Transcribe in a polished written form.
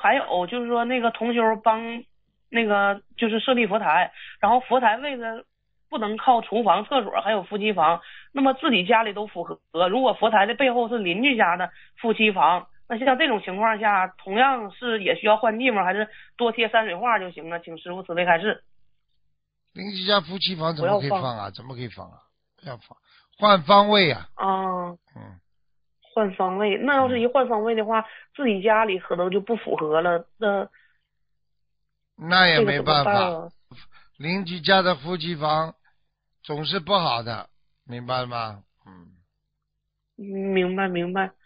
还有就是说那个同修帮那个就是设立佛台，然后佛台位置不能靠厨房、厕所还有夫妻房，那么自己家里都符合。如果佛台的背后是邻居家的夫妻房，那像这种情况下，同样是也需要换地方，还是多贴山水画就行了？请师傅慈悲开示。 邻居家夫妻房怎么不要放可以放啊？怎么可以放啊？不要放，换方位啊。 啊， 嗯换方位。那要是嗯， 一换方位的话，自己家里可能就不符合了。那那也没这个怎么办法， 办啊？ 邻居家的夫妻房总是不好的，明白了吗？嗯。 明白明白。